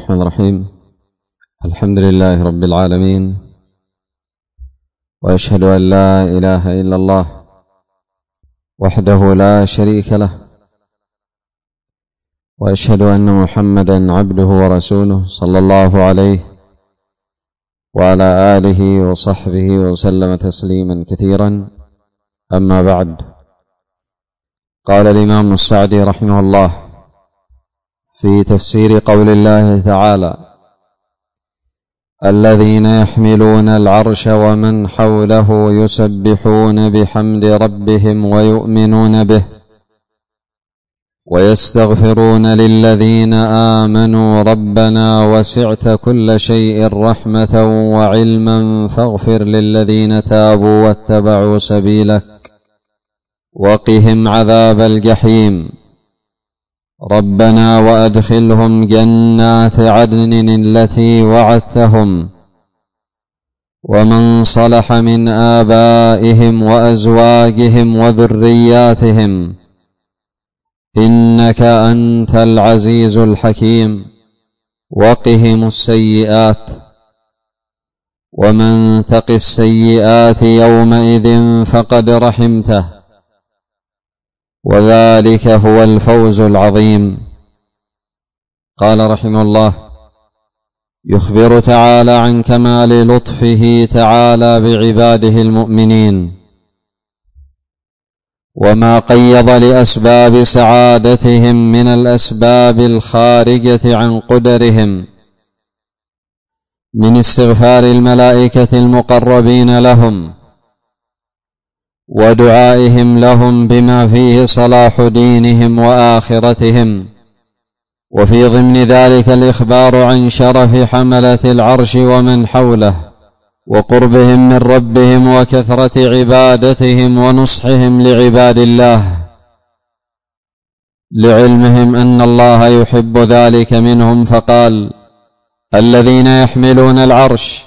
الرحمن الرحيم. الحمد لله رب العالمين، وأشهد أن لا إله إلا الله وحده لا شريك له، وأشهد أن محمدا عبده ورسوله صلى الله عليه وعلى آله وصحبه وسلم تسليما كثيرا. أما بعد، قال الإمام السعدي رحمه الله في تفسير قول الله تعالى: الذين يحملون العرش ومن حوله يسبحون بحمد ربهم ويؤمنون به ويستغفرون للذين آمنوا ربنا وسعت كل شيء رحمة وعلما فاغفر للذين تابوا واتبعوا سبيلك وقهم عذاب الجحيم ربنا وأدخلهم جنات عدن التي وعدتهم ومن صلح من آبائهم وأزواجهم وذرياتهم إنك أنت العزيز الحكيم وقهم السيئات ومن تق السيئات يومئذ فقد رحمته وذلك هو الفوز العظيم. قال رحمه الله: يخبر تعالى عن كمال لطفه تعالى بعباده المؤمنين وما قيض لأسباب سعادتهم من الأسباب الخارجة عن قدرهم من استغفار الملائكة المقربين لهم ودعائهم لهم بما فيه صلاح دينهم وآخرتهم، وفي ضمن ذلك الإخبار عن شرف حملة العرش ومن حوله وقربهم من ربهم وكثرة عبادتهم ونصحهم لعباد الله لعلمهم أن الله يحب ذلك منهم، فقال: الذين يحملون العرش،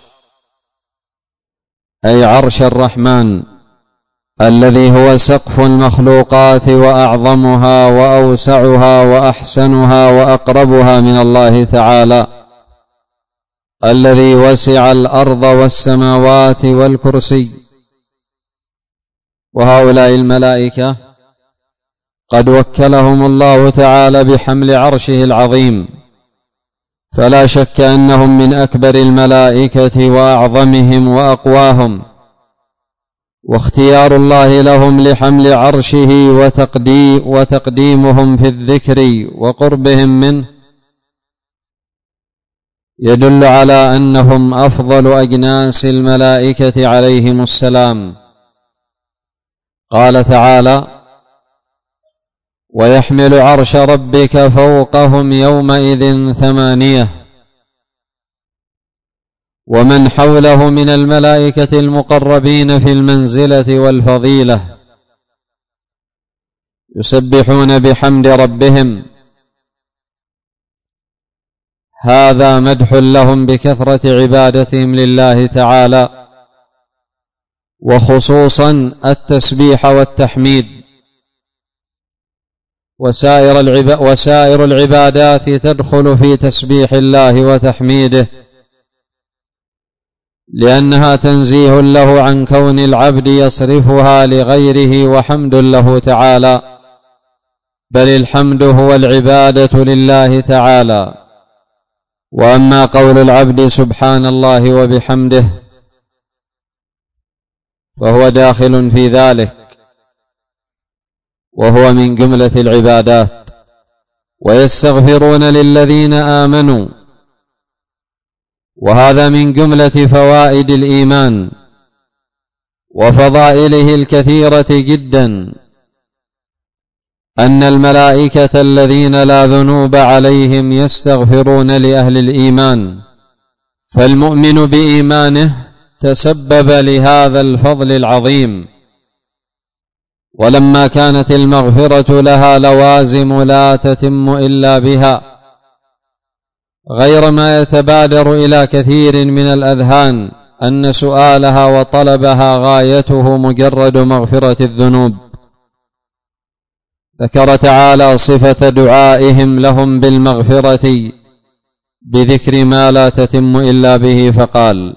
أي عرش الرحمن الذي هو سقف المخلوقات وأعظمها وأوسعها وأحسنها وأقربها من الله تعالى، الذي وسع الأرض والسماوات والكرسي. وهؤلاء الملائكة قد وكلهم الله تعالى بحمل عرشه العظيم، فلا شك أنهم من أكبر الملائكة وأعظمهم وأقواهم، واختيار الله لهم لحمل عرشه وتقديمهم في الذكر وقربهم منه يدل على أنهم أفضل أجناس الملائكة عليهم السلام. قال تعالى: ويحمل عرش ربك فوقهم يومئذ 8، ومن حوله من الملائكة المقربين في المنزلة والفضيلة يسبحون بحمد ربهم. هذا مدح لهم بكثرة عبادتهم لله تعالى، وخصوصا التسبيح والتحميد، وسائر العبادات تدخل في تسبيح الله وتحميده، لأنها تنزيه له عن كون العبد يصرفها لغيره وحمد له تعالى، بل الحمد هو العبادة لله تعالى. وأما قول العبد سبحان الله وبحمده فهو داخل في ذلك، وهو من جملة العبادات. ويستغفرون للذين آمنوا، وهذا من جملة فوائد الإيمان وفضائله الكثيرة جدا، أن الملائكة الذين لا ذنوب عليهم يستغفرون لأهل الإيمان، فالمؤمن بإيمانه تسبب لهذا الفضل العظيم. ولما كانت المغفرة لها لوازم لا تتم إلا بها، غير ما يتبادر إلى كثير من الأذهان أن سؤالها وطلبها غايته مجرد مغفرة الذنوب. ذكر تعالى صفة دعائهم لهم بالمغفرة بذكر ما لا تتم إلا به، فقال: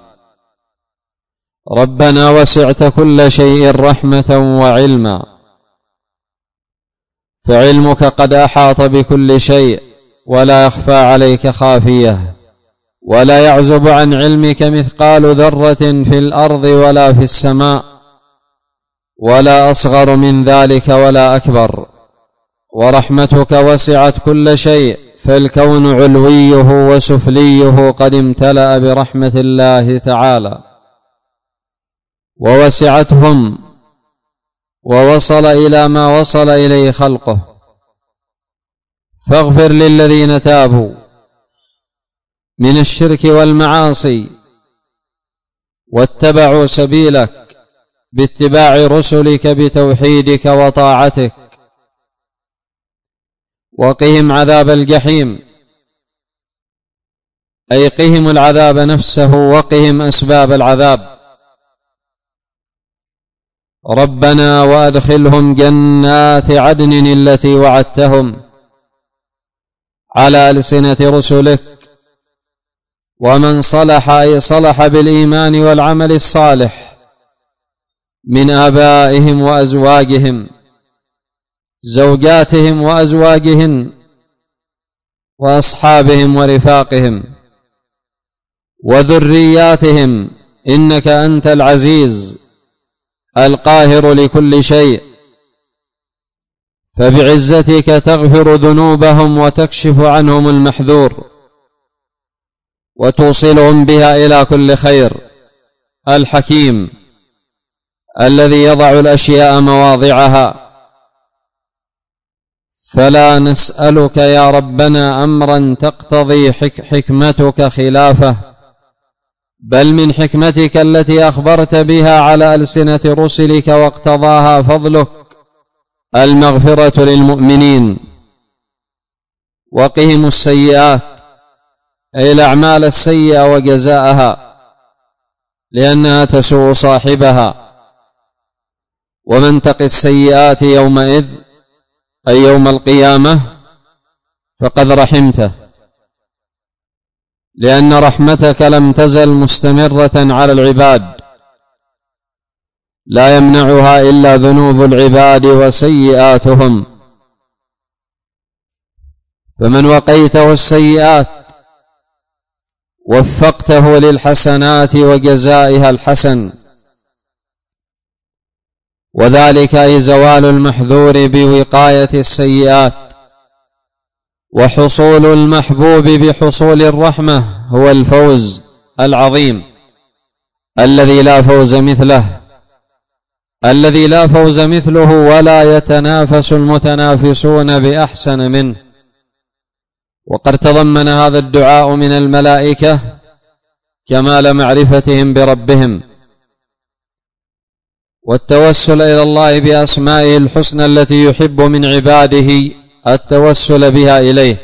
ربنا وسعت كل شيء رحمة وعلما، فعلمك قد أحاط بكل شيء ولا يخفى عليك خافية، ولا يعزب عن علمك مثقال ذرة في الأرض ولا في السماء، ولا أصغر من ذلك ولا أكبر. ورحمتك وسعت كل شيء، فالكون علويه وسفليه قد امتلأ برحمة الله تعالى، ووسعتهم ووصل إلى ما وصل إليه خلقه. فاغفر للذين تابوا من الشرك والمعاصي واتبعوا سبيلك باتباع رسلك بتوحيدك وطاعتك، وقهم عذاب الجحيم، أي قهم العذاب نفسه وقهم أسباب العذاب. ربنا وأدخلهم جنات عدن التي وعدتهم على ألسنة رسلك، ومن صلح أي صلح بالإيمان والعمل الصالح من آبائهم وأزواجهم، زوجاتهم وأزواجهن، وأصحابهم ورفاقهم، وذرياتهم، إنك أنت العزيز القاهر لكل شيء، فبعزتك تغفر ذنوبهم وتكشف عنهم المحذور وتوصلهم بها إلى كل خير. الحكيم الذي يضع الأشياء مواضعها، فلا نسألك يا ربنا أمرا تقتضي حكمتك خلافه، بل من حكمتك التي أخبرت بها على ألسنة رسلك واقتضاها فضلك المغفرة للمؤمنين. وقهم السيئات أي الأعمال السيئة وجزاءها، لأنها تسوء صاحبها. ومن تق السيئات يومئذ أي يوم القيامة فقد رحمته، لأن رحمتك لم تزل مستمرة على العباد، لا يمنعها إلا ذنوب العباد وسيئاتهم. فمن وقيته السيئات وفقته للحسنات وجزائها الحسن، وذلك أي زوال المحذور بوقاية السيئات، وحصول المحبوب بحصول الرحمة، هو الفوز العظيم الذي لا فوز مثله، الذي لا فوز مثله ولا يتنافس المتنافسون بأحسن منه. وقد تضمن هذا الدعاء من الملائكة كمال معرفتهم بربهم، والتوسل إلى الله بأسمائه الحسنى التي يحب من عباده التوسل بها إليه،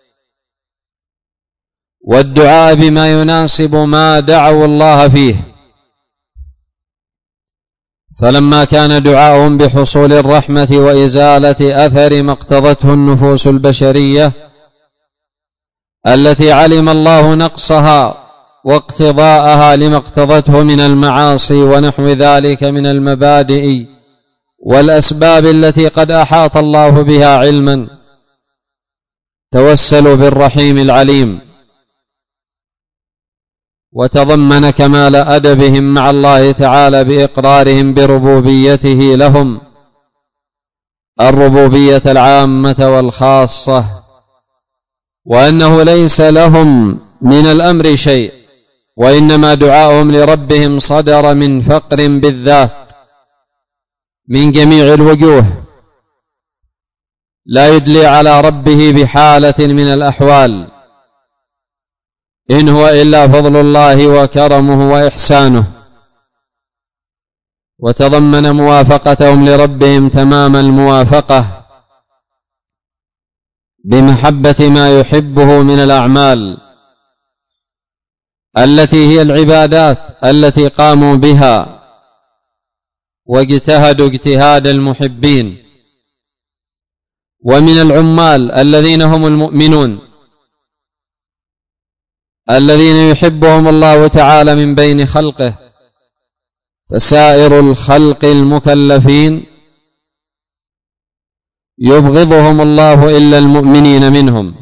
والدعاء بما يناسب ما دعوا الله فيه. فلما كان دعاؤهم بحصول الرحمة وإزالة أثر ما اقتضته النفوس البشرية التي علم الله نقصها واقتضاءها لما اقتضته من المعاصي ونحو ذلك من المبادئ والأسباب التي قد أحاط الله بها علما، توسلوا بالرحيم العليم، وتضمن كمال أدبهم مع الله تعالى بإقرارهم بربوبيته لهم، الربوبية العامة والخاصة، وأنه ليس لهم من الأمر شيء، وإنما دعاؤهم لربهم صدر من فقر بالذات من جميع الوجوه، لا يدلي على ربه بحالة من الأحوال، إن هو إلا فضل الله وكرمه وإحسانه. وتضمن موافقتهم لربهم تمام الموافقة بمحبة ما يحبه من الأعمال التي هي العبادات التي قاموا بها واجتهدوا اجتهاد المحبين، ومن العمال الذين هم المؤمنون الذين يحبهم الله تعالى من بين خلقه، فسائر الخلق المكلفين يبغضهم الله إلا المؤمنين منهم.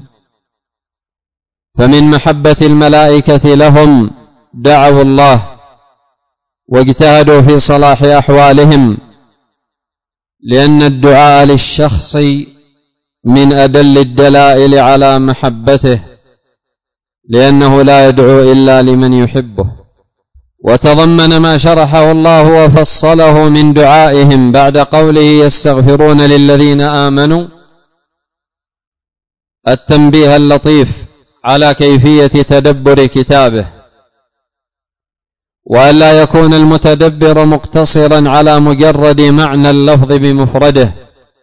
فمن محبة الملائكة لهم دعوا الله واجتهدوا في صلاح أحوالهم، لأن الدعاء للشخص من أدل الدلائل على محبته، لأنه لا يدعو إلا لمن يحبه. وتضمن ما شرحه الله وفصله من دعائهم بعد قوله يستغفرون للذين آمنوا التنبيه اللطيف على كيفية تدبر كتابه، وألا يكون المتدبر مقتصرا على مجرد معنى اللفظ بمفرده،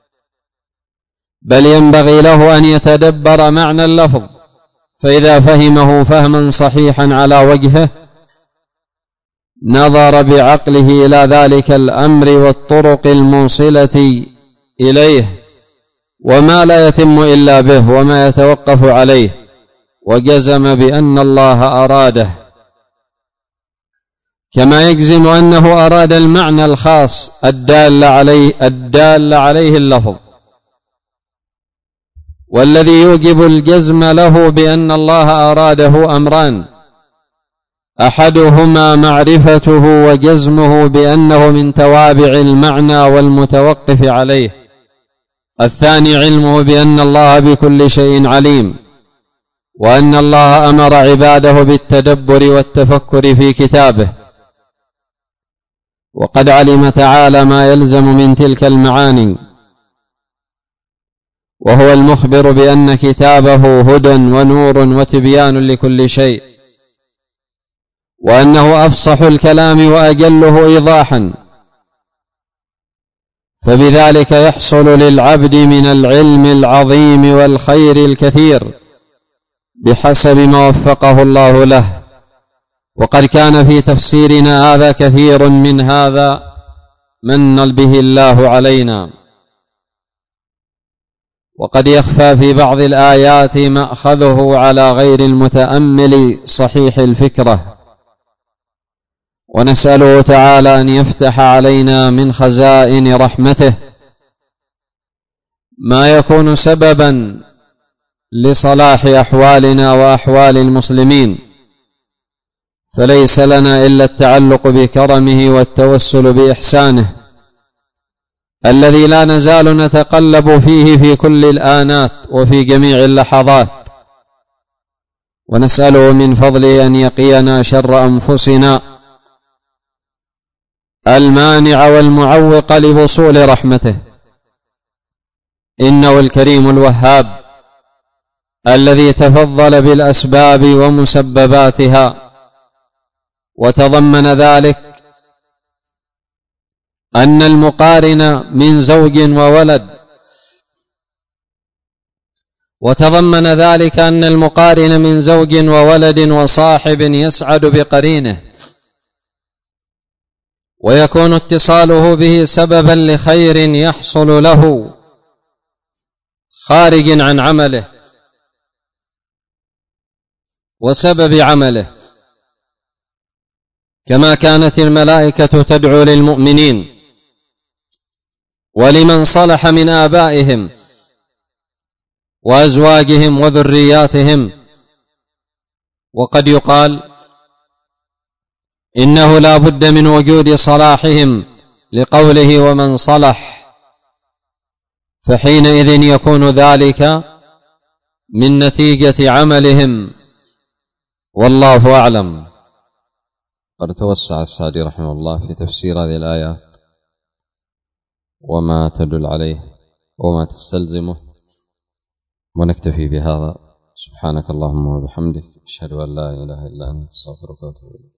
بل ينبغي له أن يتدبر معنى اللفظ، فإذا فهمه فهما صحيحا على وجهه نظر بعقله إلى ذلك الأمر والطرق الموصلة إليه وما لا يتم إلا به وما يتوقف عليه، وجزم بأن الله أراده، كما يجزم أنه أراد المعنى الخاص الدال عليه اللفظ. والذي يوجب الجزم له بأن الله أراده أمران: أحدهما معرفته وجزمه بأنه من توابع المعنى والمتوقف عليه، الثاني علمه بأن الله بكل شيء عليم، وأن الله أمر عباده بالتدبر والتفكر في كتابه، وقد علم تعالى ما يلزم من تلك المعاني، وهو المخبر بأن كتابه هدى ونور وتبيان لكل شيء، وأنه أفصح الكلام وأجله إيضاحا، فبذلك يحصل للعبد من العلم العظيم والخير الكثير بحسب ما وفقه الله له. وقد كان في تفسيرنا هذا كثير من هذا من به الله علينا، وقد يخفى في بعض الآيات مأخذه على غير المتأمل صحيح الفكرة، ونسأله تعالى أن يفتح علينا من خزائن رحمته ما يكون سببا لصلاح أحوالنا وأحوال المسلمين، فليس لنا إلا التعلق بكرمه والتوسل بإحسانه الذي لا نزال نتقلب فيه في كل الآنات وفي جميع اللحظات، ونسأله من فضله أن يقينا شر أنفسنا المانع والمعوق لوصول رحمته، إنه الكريم الوهاب الذي تفضل بالأسباب ومسبباتها، وتضمن ذلك أن المقارن من زوج وولد وصاحب يسعد بقرينه، ويكون اتصاله به سببا لخير يحصل له خارج عن عمله وسبب عمله، كما كانت الملائكة تدعو للمؤمنين ولمن صلح من آبائهم وأزواجهم وذرياتهم. وقد يقال إنه لا بد من وجود صلاحهم لقوله ومن صلح، فحينئذ يكون ذلك من نتيجة عملهم، والله أعلم. قد توسع السعدي رحمه الله في تفسير هذه الآيات وما تدل عليه وما تستلزمه، ونكتفي بهذا. سبحانك اللهم وبحمدك، أشهد أن لا إله إلا أنت، أستغفرك وأتوب إليك.